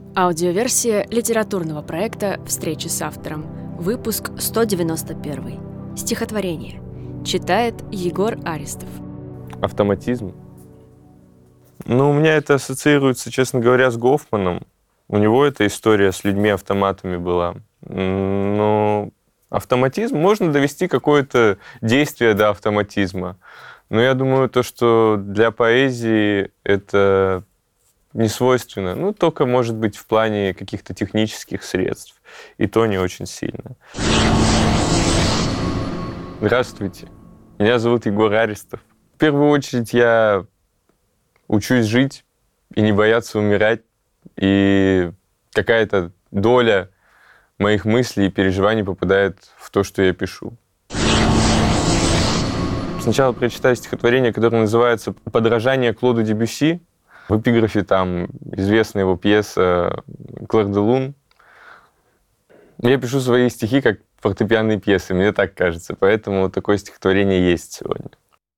Аудиоверсия литературного проекта «Встречи с автором». Выпуск 191. Стихотворение. Читает Егор Аристов. Автоматизм. У меня это ассоциируется, честно говоря, с Гофманом. У него эта история с людьми-автоматами была. Но автоматизм, можно довести какое-то действие до автоматизма. Но я думаю, что для поэзии это не свойственно. Только, может быть, в плане каких-то технических средств. И то не очень сильно. Здравствуйте. Меня зовут Егор Аристов. В первую очередь я учусь жить и не бояться умирать. И какая-то доля моих мыслей и переживаний попадает в то, что я пишу. Сначала прочитаю стихотворение, которое называется «Подражание Клоду Дебюсси». В эпиграфе там известная его пьеса «Клэр де Лун». Я пишу свои стихи как фортепианные пьесы, мне так кажется. Поэтому такое стихотворение есть сегодня.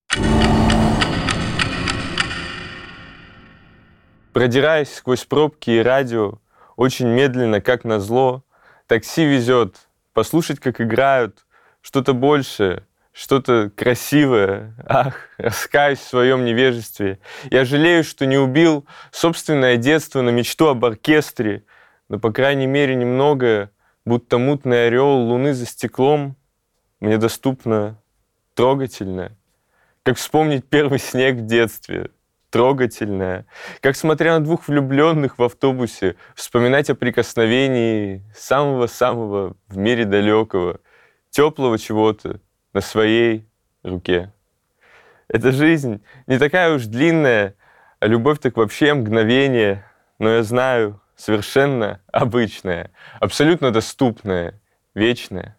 Продираясь сквозь пробки и радио, очень медленно, как назло, такси везет, послушать, как играют, что-то большее, что-то красивое. Ах, раскаюсь в своем невежестве. Я жалею, что не убил собственное детство на мечту об оркестре, но, по крайней мере, немногое, будто мутный орел луны за стеклом, мне доступно трогательное. Как вспомнить первый снег в детстве. Трогательное. Как, смотря на двух влюбленных в автобусе, вспоминать о прикосновении самого-самого в мире далекого, теплого чего-то на своей руке. Эта жизнь не такая уж длинная, а любовь так вообще мгновение, но я знаю, совершенно обычная, абсолютно доступная, вечная.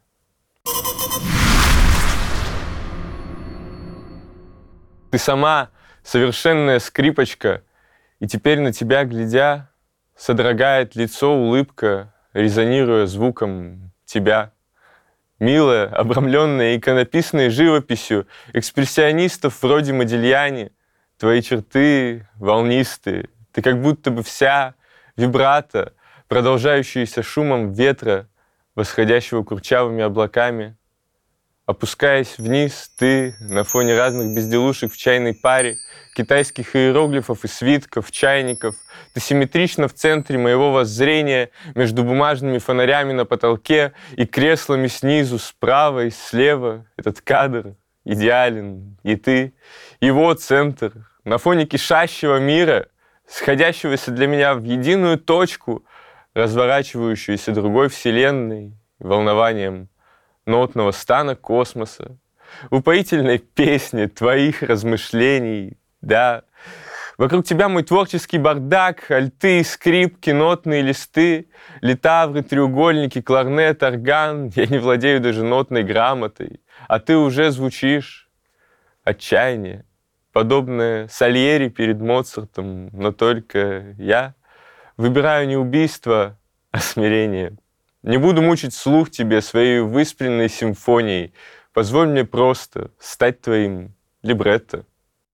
Ты сама совершенная скрипочка, и теперь на тебя, глядя, содрогает лицо улыбка, резонируя звуком тебя. Милая, обрамленная иконописной живописью экспрессионистов вроде Модильяни, твои черты волнистые, ты как будто бы вся вибрато, продолжающаяся шумом ветра, восходящего курчавыми облаками. Опускаясь вниз, ты на фоне разных безделушек в чайной паре, китайских иероглифов и свитков, чайников, ты симметрично в центре моего воззрения между бумажными фонарями на потолке и креслами снизу, справа и слева. Этот кадр идеален, и ты, его центр, на фоне кишащего мира, сходящегося для меня в единую точку, разворачивающуюся другой вселенной, волнованием нотного стана космоса, упоительной песни твоих размышлений, да. Вокруг тебя мой творческий бардак, альты, скрипки, нотные листы, литавры, треугольники, кларнет, орган. Я не владею даже нотной грамотой, а ты уже звучишь. Отчаяние, подобное Сальери перед Моцартом, но только я выбираю не убийство, а смирение. Не буду мучить слух тебе своей выспренной симфонией. Позволь мне просто стать твоим либретто.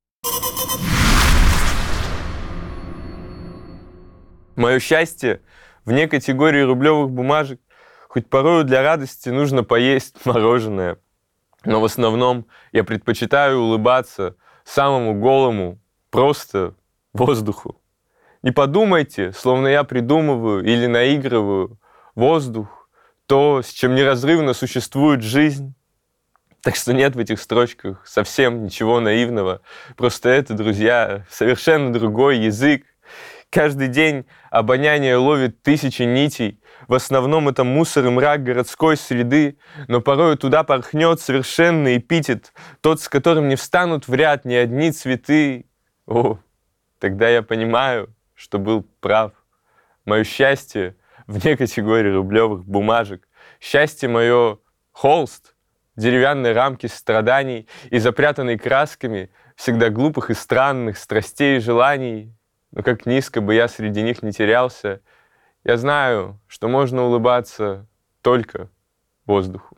Мое счастье вне категории рублевых бумажек. Хоть порою для радости нужно поесть мороженое. Но в основном я предпочитаю улыбаться самому голому, просто воздуху. Не подумайте, словно я придумываю или наигрываю. Воздух, то, с чем неразрывно существует жизнь. Так что нет в этих строчках совсем ничего наивного. Просто это, друзья, совершенно другой язык. Каждый день обоняние ловит тысячи нитей. В основном это мусор и мрак городской среды, но порою туда порхнет совершенный эпитет, тот, с которым не встанут в ряд ни одни цветы. О, тогда я понимаю, что был прав. Мое счастье вне категории рублевых бумажек. Счастье мое — холст, деревянной рамки страданий и запрятанной красками всегда глупых и странных страстей и желаний. Но как низко бы я среди них не терялся, я знаю, что можно улыбаться только воздуху.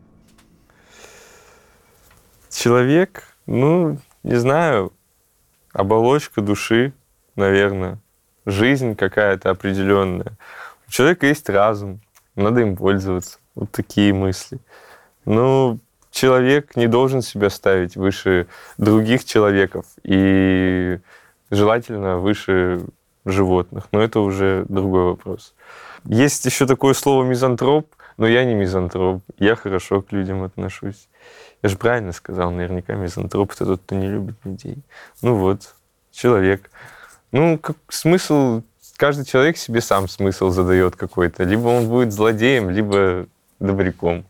Человек, не знаю, оболочка души, наверное, жизнь какая-то определенная. У человека есть разум, надо им пользоваться. Вот такие мысли. Ну, человек не должен себя ставить выше других человеков и желательно выше животных. Но это уже другой вопрос. Есть еще такое слово мизантроп, но я не мизантроп. Я хорошо к людям отношусь. Я же правильно сказал, наверняка мизантроп — это тот, кто не любит людей. Ну вот, человек. Ну, как смысл, каждый человек себе сам смысл задает какой-то. Либо он будет злодеем, либо добряком.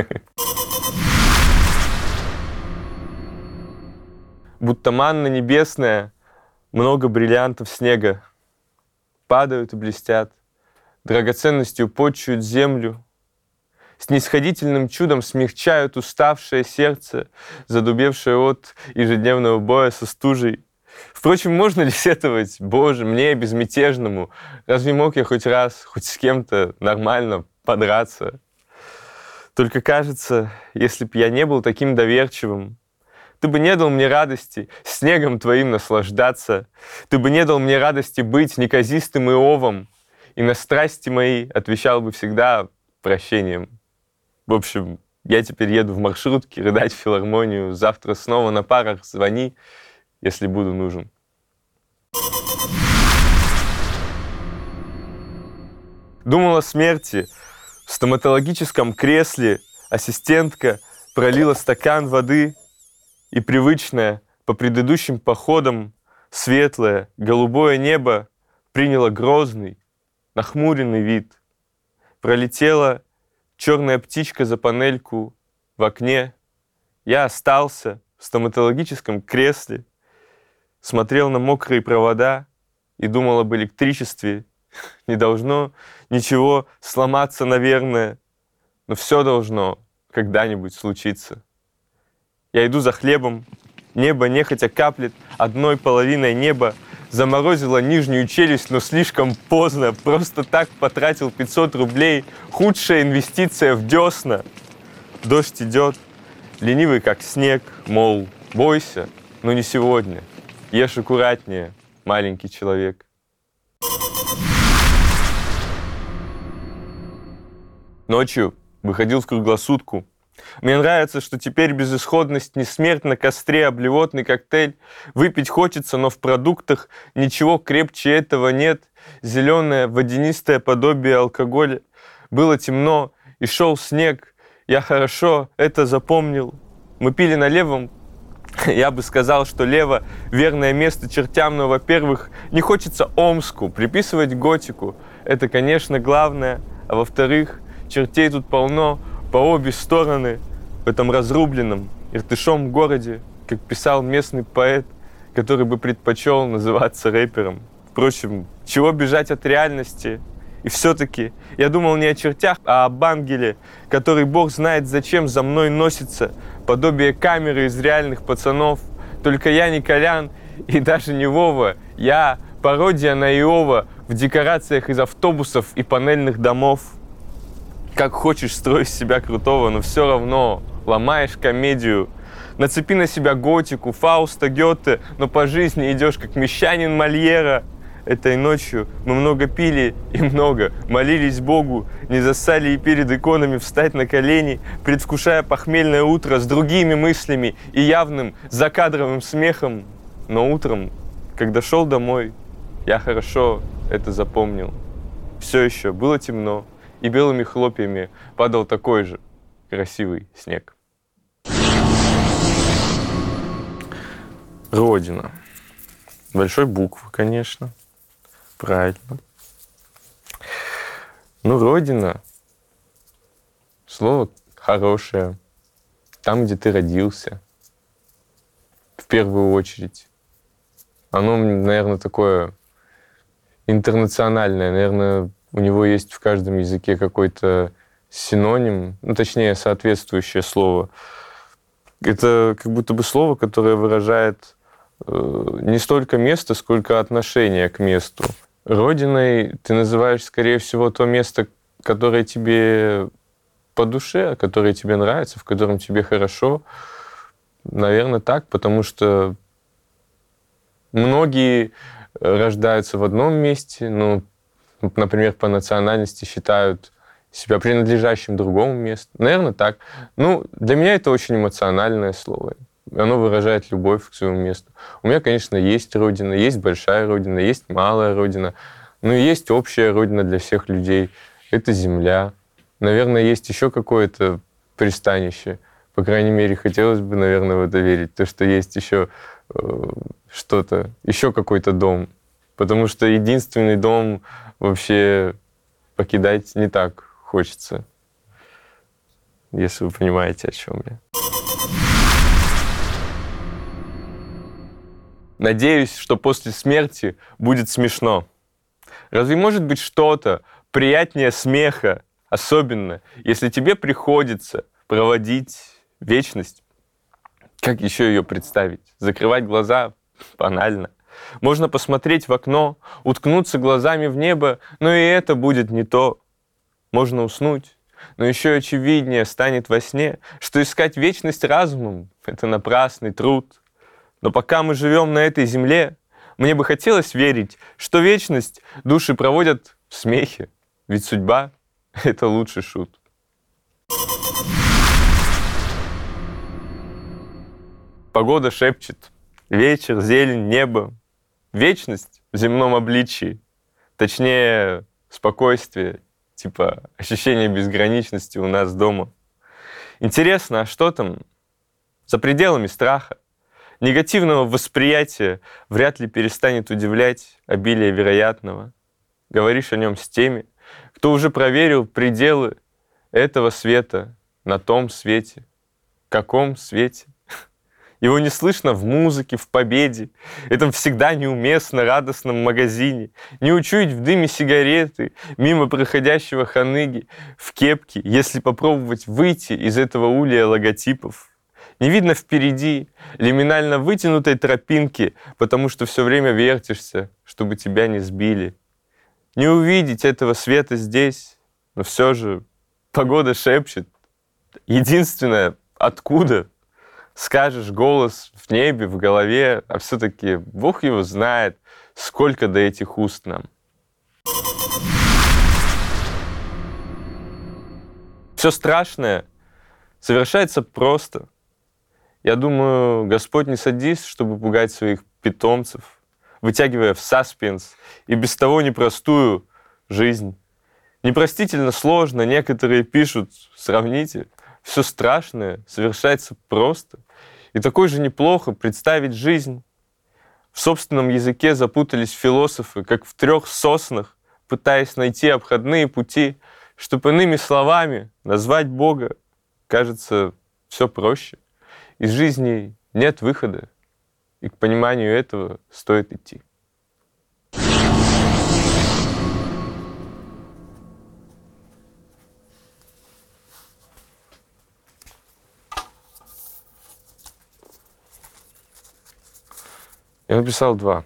Будто манна небесная, много бриллиантов снега падают и блестят, драгоценностью почуют землю, снисходительным чудом смягчают уставшее сердце, задубевшее от ежедневного боя со стужей. Впрочем, можно ли сетовать, Боже, мне, безмятежному? Разве мог я хоть раз, хоть с кем-то нормально подраться? Только кажется, если б я не был таким доверчивым, ты бы не дал мне радости снегом твоим наслаждаться, ты бы не дал мне радости быть неказистым Иовом, и на страсти мои отвечал бы всегда прощением. В общем, я теперь еду в маршрутке рыдать в филармонию, завтра снова на парах звони, если буду нужен. Думал о смерти. В стоматологическом кресле ассистентка пролила стакан воды, и привычное по предыдущим походам светлое голубое небо приняло грозный, нахмуренный вид. Пролетела черная птичка за панельку в окне. Я остался в стоматологическом кресле, смотрел на мокрые провода и думал об электричестве. Не должно ничего сломаться, наверное, но все должно когда-нибудь случиться. Я иду за хлебом, небо нехотя каплет одной половиной неба, заморозило нижнюю челюсть, но слишком поздно, просто так потратил 500 рублей, худшая инвестиция в десна. Дождь идет, ленивый как снег, мол, бойся, но не сегодня, ешь аккуратнее, маленький человек. Ночью выходил в круглосутку. Мне нравится, что теперь безысходность не смерть на костре, а блевотный коктейль. Выпить хочется, но в продуктах ничего крепче этого нет. Зеленое водянистое подобие алкоголя. Было темно, и шел снег. Я хорошо это запомнил. Мы пили на левом. Я бы сказал, что лево — верное место чертям, но, во-первых, не хочется Омску приписывать готику. Это, конечно, главное. А во-вторых, чертей тут полно по обе стороны в этом разрубленном Иртышом городе, как писал местный поэт, который бы предпочел называться рэпером. Впрочем, чего бежать от реальности? И все-таки я думал не о чертях, а об ангеле, который бог знает зачем за мной носится, подобие камеры из реальных пацанов. Только я не Колян и даже не Вова, я пародия на Иова в декорациях из автобусов и панельных домов. Как хочешь, строй из себя крутого, но все равно ломаешь комедию. Нацепи на себя готику, Фауста, Гёте, но по жизни идешь как мещанин Мольера. Этой ночью мы много пили и много молились Богу, не застали и перед иконами встать на колени, предвкушая похмельное утро с другими мыслями и явным закадровым смехом. Но утром, когда шел домой, я хорошо это запомнил. Все еще было темно, и белыми хлопьями падал такой же красивый снег. Родина. Большой буквы, конечно. Правильно. Ну, Родина. Слово хорошее. Там, где ты родился. В первую очередь. Оно, наверное, такое интернациональное. Наверное, у него есть в каждом языке какой-то синоним, ну, точнее, соответствующее слово. Это как будто бы слово, которое выражает не столько место, сколько отношение к месту. Родиной ты называешь, скорее всего, то место, которое тебе по душе, которое тебе нравится, в котором тебе хорошо. Наверное, так, потому что Многие рождаются в одном месте, но, например, по национальности считают себя принадлежащим другому месту. Наверное, так. Для меня это очень эмоциональное слово. Оно выражает любовь к своему месту. У меня, конечно, есть родина, есть большая родина, есть малая родина, но есть общая родина для всех людей. Это земля. Наверное, есть еще какое-то пристанище. По крайней мере, хотелось бы, наверное, в это верить. То, что есть еще что-то, еще какой-то дом. Потому что единственный дом вообще покидать не так хочется. Если вы понимаете, о чем я. Надеюсь, что после смерти будет смешно. Разве может быть что-то приятнее смеха, особенно если тебе приходится проводить вечность? Как еще ее представить? Закрывать глаза? Банально. Можно посмотреть в окно, уткнуться глазами в небо, но и это будет не то. Можно уснуть, но еще очевиднее станет во сне, что искать вечность разумом — это напрасный труд. Но пока мы живем на этой земле, мне бы хотелось верить, что вечность души проводят в смехе, ведь судьба — это лучший шут. Погода шепчет, вечер, зелень, небо, вечность в земном обличии, точнее, спокойствие, типа ощущение безграничности у нас дома. Интересно, а что там за пределами страха? Негативного восприятия вряд ли перестанет удивлять обилие вероятного. Говоришь о нем с теми, кто уже проверил пределы этого света на том свете. Каком свете? Его не слышно в музыке, в победе, этом всегда неуместно радостном магазине, не учуять в дыме сигареты, мимо проходящего ханыги, в кепке, если попробовать выйти из этого улья логотипов. Не видно впереди лиминально вытянутой тропинки, потому что все время вертишься, чтобы тебя не сбили. Не увидеть этого света здесь, но все же погода шепчет. Единственное, откуда? Скажешь голос в небе, в голове, а все-таки Бог его знает, сколько до этих уст нам. Все страшное совершается просто. Я думаю, Господь не садист, чтобы пугать своих питомцев, вытягивая в саспенс и без того непростую жизнь. Непростительно сложно, некоторые пишут, сравните, все страшное совершается просто. И такой же неплохо представить жизнь. В собственном языке запутались философы, как в 3 соснах, пытаясь найти обходные пути, чтобы иными словами назвать Бога. Кажется, все проще. Из жизни нет выхода, и к пониманию этого стоит идти. Я написал 2.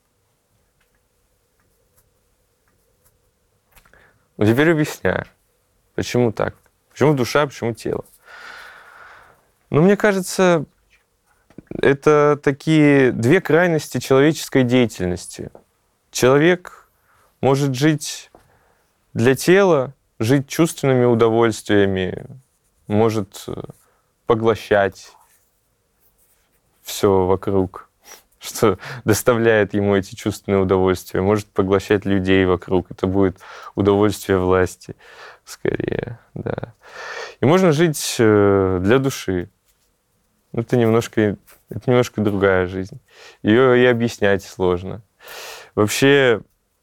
Но теперь объясняю, почему так. Почему душа, почему тело. Мне кажется, это такие 2 крайности человеческой деятельности. Человек может жить для тела, жить чувственными удовольствиями, может поглощать все вокруг, что доставляет ему эти чувственные удовольствия, может поглощать людей вокруг. Это будет удовольствие власти, скорее, да. И можно жить для души. Это немножко другая жизнь. Ее и объяснять сложно. Вообще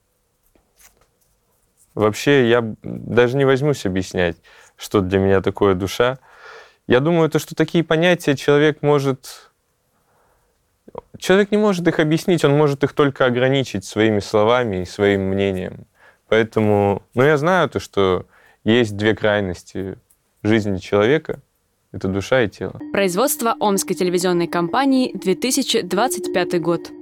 я даже не возьмусь объяснять, что для меня такое душа. Я думаю, что такие понятия человек не может их объяснить, он может их только ограничить своими словами и своим мнением. Поэтому, я знаю что есть 2 крайности жизни человека. Это душа и тело. Производство Омской телевизионной компании, 2025 год.